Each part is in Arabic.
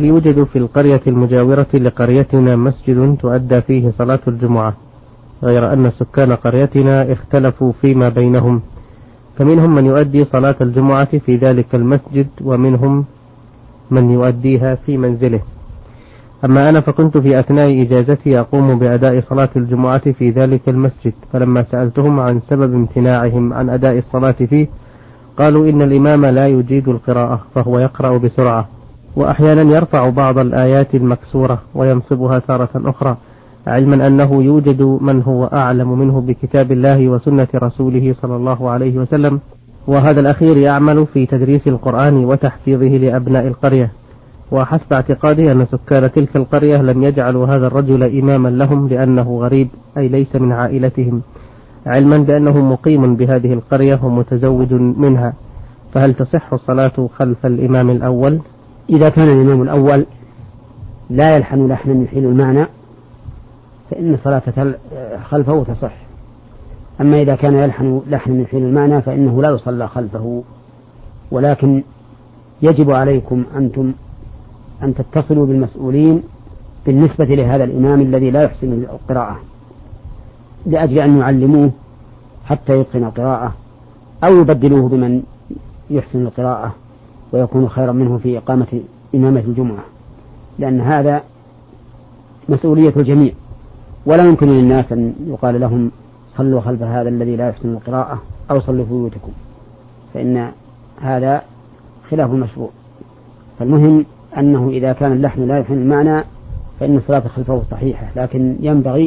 يوجد في القرية المجاورة لقريتنا مسجد تؤدى فيه صلاة الجمعة، غير أن سكان قريتنا اختلفوا فيما بينهم، فمنهم من يؤدي صلاة الجمعة في ذلك المسجد ومنهم من يؤديها في منزله. أما أنا فكنت في أثناء إجازتي أقوم بأداء صلاة الجمعة في ذلك المسجد، فلما سألتهم عن سبب امتناعهم عن أداء الصلاة فيه قالوا إن الإمام لا يجيد القراءة فهو يقرأ بسرعة، وأحيانا يرفع بعض الآيات المكسورة وينصبها تارة أخرى، علما أنه يوجد من هو أعلم منه بكتاب الله وسنة رسوله صلى الله عليه وسلم، وهذا الأخير يعمل في تدريس القرآن وتحفيظه لأبناء القرية. وحسب اعتقادي أن سكان تلك القرية لم يجعلوا هذا الرجل إماما لهم لأنه غريب أي ليس من عائلتهم، علما بأنه مقيم بهذه القرية ومتزوج منها، فهل تصح الصلاة خلف الإمام الأول؟ إذا كان الإمام الأول لا يلحن لحنا يحيل المعنى فإن صلاة خلفه تصح. أما إذا كان يلحن لحنا يحيل المعنى فإنه لا يصلى خلفه، ولكن يجب عليكم أنتم أن تتصلوا بالمسؤولين بالنسبة لهذا الإمام الذي لا يحسن القراءة لأجل أن يعلموه حتى يتقن القراءة، أو يبدلوه بمن يحسن القراءة ويكون خيرا منه في إقامة إمامة الجمعة، لأن هذا مسؤولية الجميع، ولا يمكن للناس أن يقال لهم صلوا خلف هذا الذي لا يحسن القراءة أو صلوا في بيوتكم، فإن هذا خلاف المشروع. فالمهم أنه إذا كان اللحن لا يحسن المعنى فإن الصلاة خلفه صحيحة، لكن ينبغي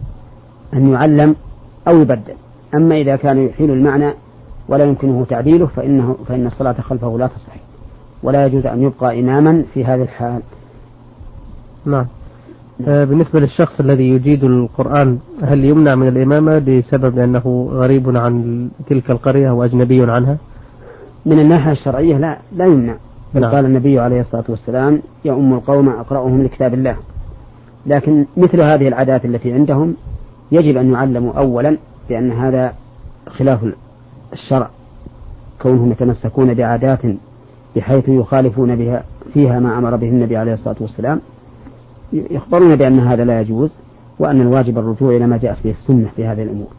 أن يعلم أو يبدل. أما إذا كان يحيل المعنى ولا يمكنه تعديله فإن الصلاة خلفه لا تصح، ولا يجوز أن يبقى إماما في هذا الحال. نعم. بالنسبة للشخص الذي يجيد القرآن هل يمنع من الإمامة بسبب أنه غريب عن تلك القرية وأجنبي عنها؟ من الناحية الشرعية لا يمنع. نعم. قال النبي عليه الصلاة والسلام يؤم القوم أقرأهم لكتاب الله. لكن مثل هذه العادات التي عندهم يجب أن يعلموا أولا، لأن هذا خلاف الشرع، كونهم يتمسكون بعادات بحيث يخالفون بها فيها ما أمر به النبي عليه الصلاة والسلام، يخبرون بأن هذا لا يجوز، وأن الواجب الرجوع إلى ما جاءت به السنة في هذه الأمور.